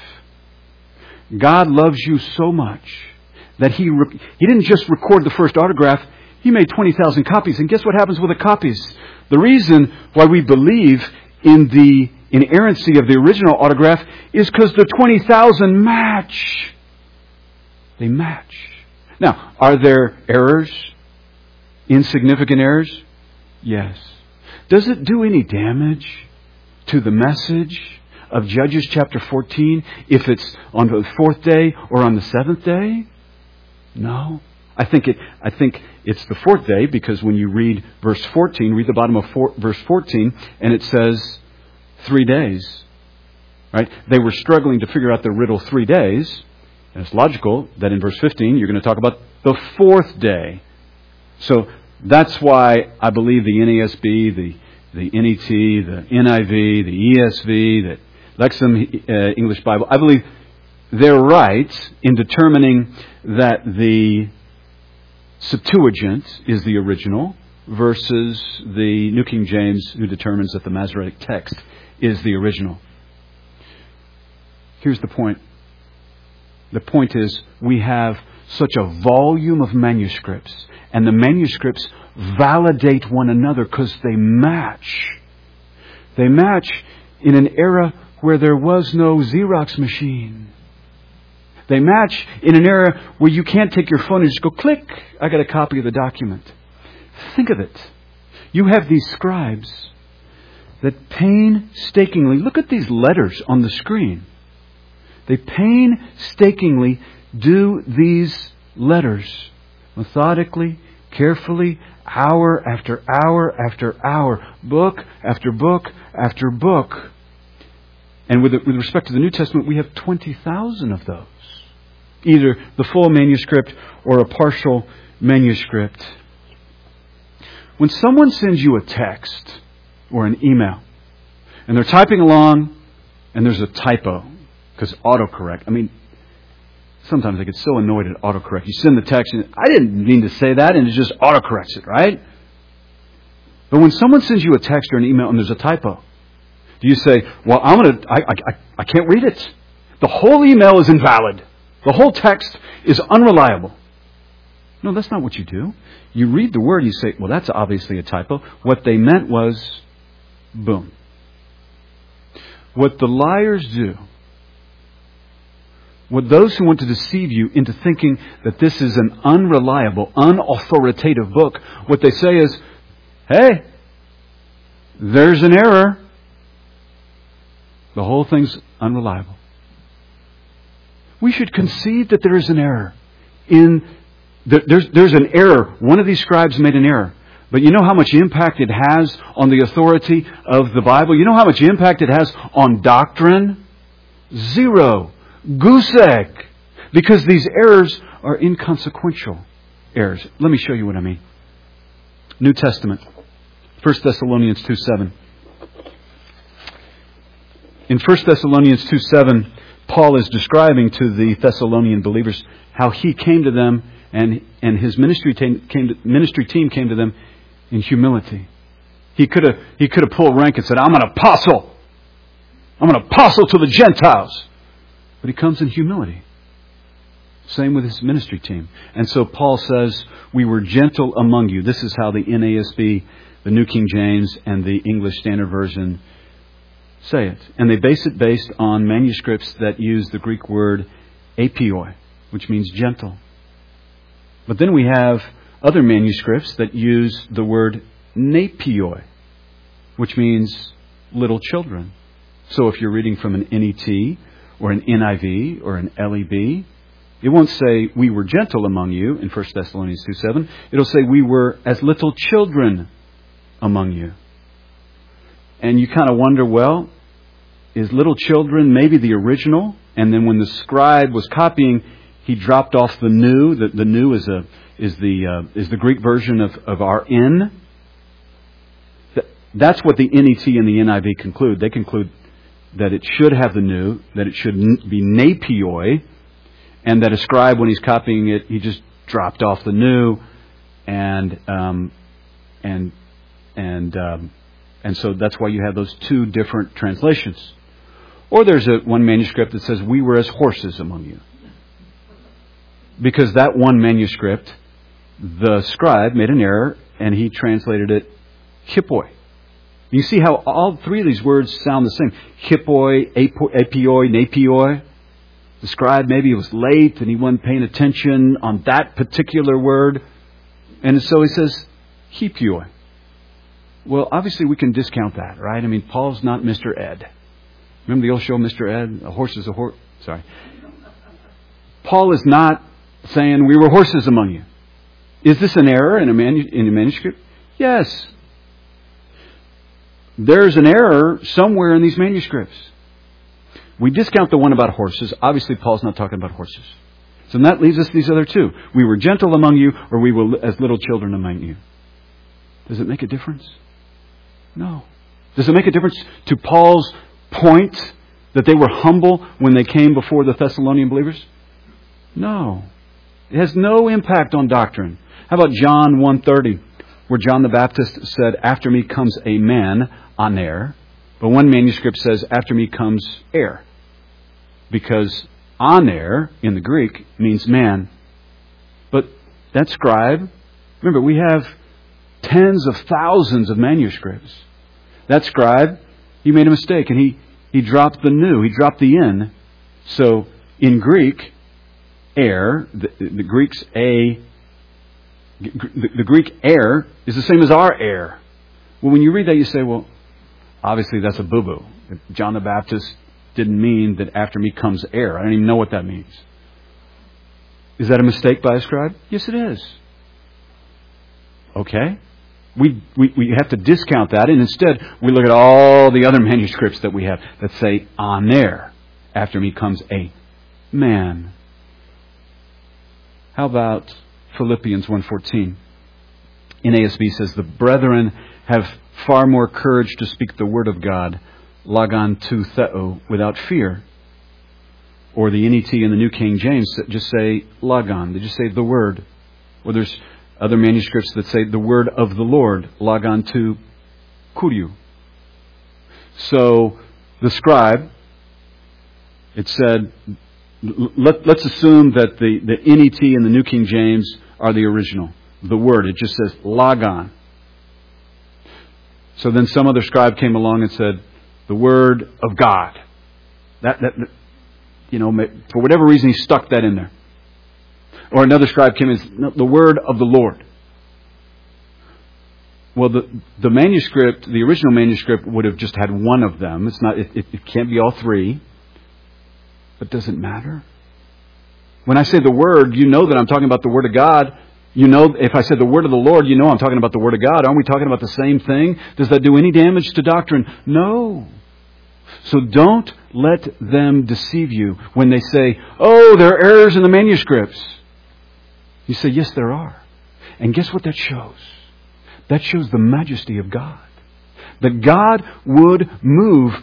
Speaker 1: God loves you so much that He didn't just record the first autograph, He made 20,000 copies. And guess what happens with the copies? The reason why we believe in the inerrancy of the original autograph is because the 20,000 match. They match. Now, are there errors? Insignificant errors? Yes. Does it do any damage to the message of Judges chapter 14 if it's on the 4th day or on the 7th day? No. I think it's the 4th day, because when you read verse 14, read the bottom of verse 14, and it says 3 days. Right? They were struggling to figure out the riddle 3 days. And it's logical that in verse 15 you're going to talk about the 4th day. So that's why I believe the NASB, the NET, the NIV, the ESV, the Lexham English Bible, I believe they're right in determining that the Septuagint is the original versus the New King James, who determines that the Masoretic text is the original. Here's the point. The point is, we have such a volume of manuscripts, and the manuscripts validate one another because they match. They match in an era where there was no Xerox machine. They match in an era where you can't take your phone and just go, click, I got a copy of the document. Think of it. You have these scribes that painstakingly, look at these letters on the screen. They painstakingly do these letters methodically, carefully, hour after hour after hour, book after book after book. And with respect to the New Testament, we have 20,000 of those. Either the full manuscript or a partial manuscript. When someone sends you a text or an email, and they're typing along, and there's a typo, because autocorrect, sometimes I get so annoyed at autocorrect. You send the text, and I didn't mean to say that, and it just autocorrects it, right? But when someone sends you a text or an email and there's a typo, do you say, well, I can't read it. The whole email is invalid. The whole text is unreliable. No, that's not what you do. You read the word, you say, well, that's obviously a typo. What they meant was, boom. What the liars do, what those who want to deceive you into thinking that this is an unreliable, unauthoritative book, what they say is, hey, there's an error. The whole thing's unreliable. We should concede that there is an error. There's an error. One of these scribes made an error. But you know how much impact it has on the authority of the Bible? You know how much impact it has on doctrine? Zero. Goose egg. Because these errors are inconsequential errors. Let me show you what I mean. New Testament. 1 Thessalonians 2:7. In 1 Thessalonians 2:7, Paul is describing to the Thessalonian believers how he came to them and his ministry team came to them in humility. He could have pulled rank and said, I'm an apostle. I'm an apostle to the Gentiles. But he comes in humility. Same with his ministry team. And so Paul says, we were gentle among you. This is how the NASB, the New King James, and the English Standard Version say it. And they base it based on manuscripts that use the Greek word apioi, which means gentle. But then we have other manuscripts that use the word nepioi, which means little children. So if you're reading from an NET or an NIV or an LEB, it won't say, we were gentle among you in 1 Thessalonians 2:7. It'll say, we were as little children among you. And you kind of wonder, well, is little children maybe the original? And then when the scribe was copying, he dropped off the new. The new is the Greek version of our N. That's what the NET and the NIV conclude. They conclude that it should have the new, that it should be nepioi, and that a scribe, when he's copying it, he just dropped off the new, and so that's why you have those two different translations. Or there's one manuscript that says, we were as horses among you. Because that one manuscript, the scribe made an error, and he translated it hippoi. You see how all three of these words sound the same. Hippoi, apioi, nepioi. The scribe maybe was late and he wasn't paying attention on that particular word. And so he says, hippioi. Well, obviously we can discount that, right? I mean, Paul's not Mr. Ed. Remember the old show, Mr. Ed? A horse is a horse. Sorry. Paul is not saying we were horses among you. Is this an error in a manuscript? Yes. There's an error somewhere in these manuscripts. We discount the one about horses. Obviously, Paul's not talking about horses. So that leaves us these other two. We were gentle among you, or we were as little children among you. Does it make a difference? No. Does it make a difference to Paul's point that they were humble when they came before the Thessalonian believers? No. It has no impact on doctrine. How about John 1:30, where John the Baptist said, after me comes a man, aner, but one manuscript says, after me comes heir. Because aner in the Greek means man. But that scribe, remember, we have tens of thousands of manuscripts. That scribe, he made a mistake and he dropped the new, he dropped the in. So in Greek, heir, the Greek's the Greek heir is the same as our heir. Well, when you read that, you say, well, obviously that's a boo-boo. John the Baptist didn't mean that after me comes heir. I don't even know what that means. Is that a mistake by a scribe? Yes, it is. Okay. We have to discount that, and instead we look at all the other manuscripts that we have that say aner, after me comes a man. How about Philippians 1:14? NASB says, the brethren have far more courage to speak the word of God, logon to theo, without fear. Or the NET and the New King James just say logon. They just say the word. Or there's other manuscripts that say the word of the Lord, logon to kuriou. So the scribe, it said, let's assume that the NET and the New King James are the original. The word, it just says logon. So then some other scribe came along and said, the word of God. That for whatever reason he stuck that in there. Or another scribe came and said, no, the word of the Lord. Well, the manuscript, the original manuscript would have just had one of them. It can't be all three. But does it matter? When I say the Word, you know that I'm talking about the Word of God. You know, if I said the Word of the Lord, you know I'm talking about the Word of God. Aren't we talking about the same thing? Does that do any damage to doctrine? No. So don't let them deceive you when they say, oh, there are errors in the manuscripts. You say, yes, there are. And guess what that shows? That shows the majesty of God. That God would move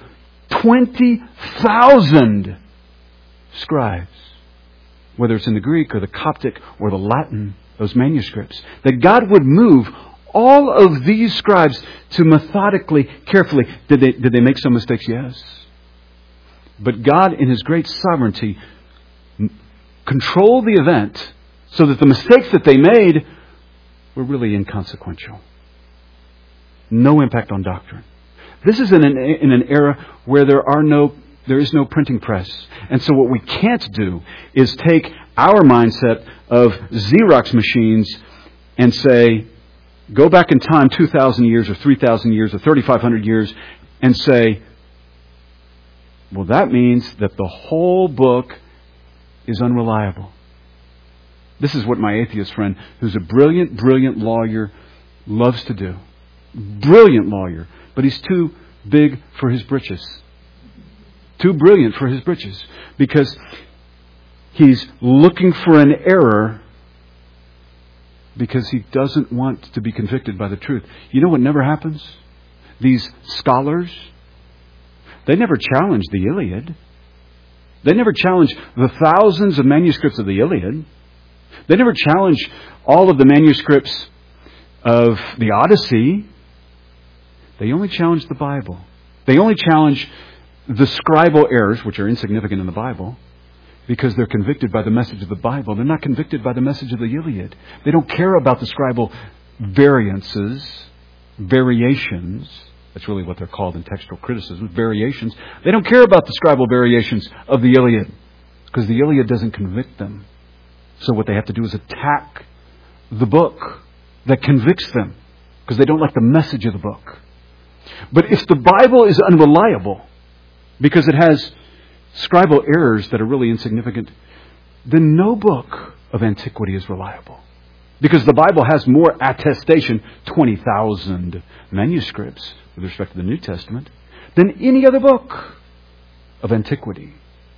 Speaker 1: 20,000 scribes, whether it's in the Greek or the Coptic or the Latin, those manuscripts. That God would move all of these scribes to methodically, carefully. Did they make some mistakes? Yes. But God, in His great sovereignty, controlled the event so that the mistakes that they made were really inconsequential. No impact on doctrine. This is in an era where there is no printing press. And so what we can't do is take our mindset of Xerox machines and say, go back in time 2,000 years or 3,000 years or 3,500 years and say, well, that means that the whole book is unreliable. This is what my atheist friend, who's a brilliant lawyer, loves to do. Brilliant lawyer. But he's too big for his britches. Too brilliant for his britches. Because he's looking for an error because he doesn't want to be convicted by the truth. You know what never happens? These scholars, they never challenge the Iliad. They never challenge the thousands of manuscripts of the Iliad. They never challenge all of the manuscripts of the Odyssey. They only challenge the Bible. They only challenge the scribal errors, which are insignificant in the Bible, because they're convicted by the message of the Bible. They're not convicted by the message of the Iliad. They don't care about the scribal variations. That's really what they're called in textual criticism, variations. They don't care about the scribal variations of the Iliad, because the Iliad doesn't convict them. So what they have to do is attack the book that convicts them, because they don't like the message of the book. But if the Bible is unreliable, because it has scribal errors that are really insignificant, then no book of antiquity is reliable. Because the Bible has more attestation, 20,000 manuscripts with respect to the New Testament, than any other book of antiquity.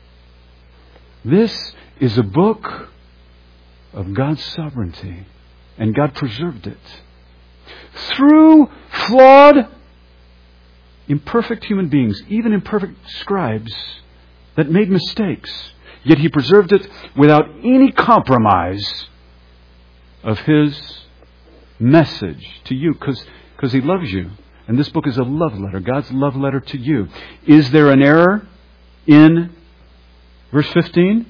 Speaker 1: This is a book of God's sovereignty, and God preserved it. Through flawed, imperfect human beings, even imperfect scribes that made mistakes, yet He preserved it without any compromise of His message to you, because He loves you. And this book is a love letter, God's love letter to you. Is there an error in verse 15?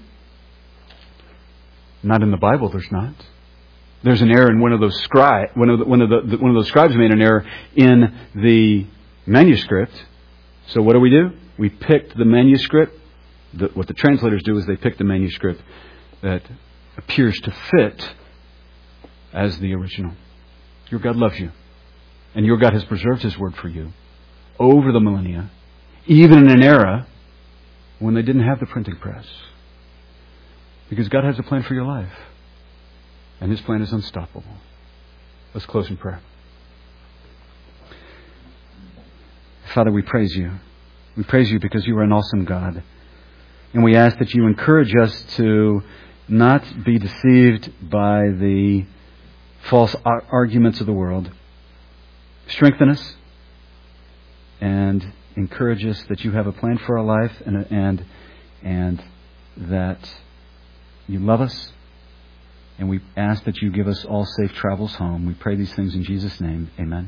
Speaker 1: Not in the Bible, there's not. There's an error in one of those scribes. One of those scribes made an error in the manuscript. So what do? We picked the manuscript. What the translators do is they pick the manuscript that appears to fit as the original. Your God loves you. And your God has preserved His word for you over the millennia, even in an era when they didn't have the printing press. Because God has a plan for your life. And His plan is unstoppable. Let's close in prayer. Father, we praise You. We praise You because You are an awesome God. And we ask that You encourage us to not be deceived by the false arguments of the world. Strengthen us and encourage us that You have a plan for our life and that You love us. And we ask that You give us all safe travels home. We pray these things in Jesus' name. Amen.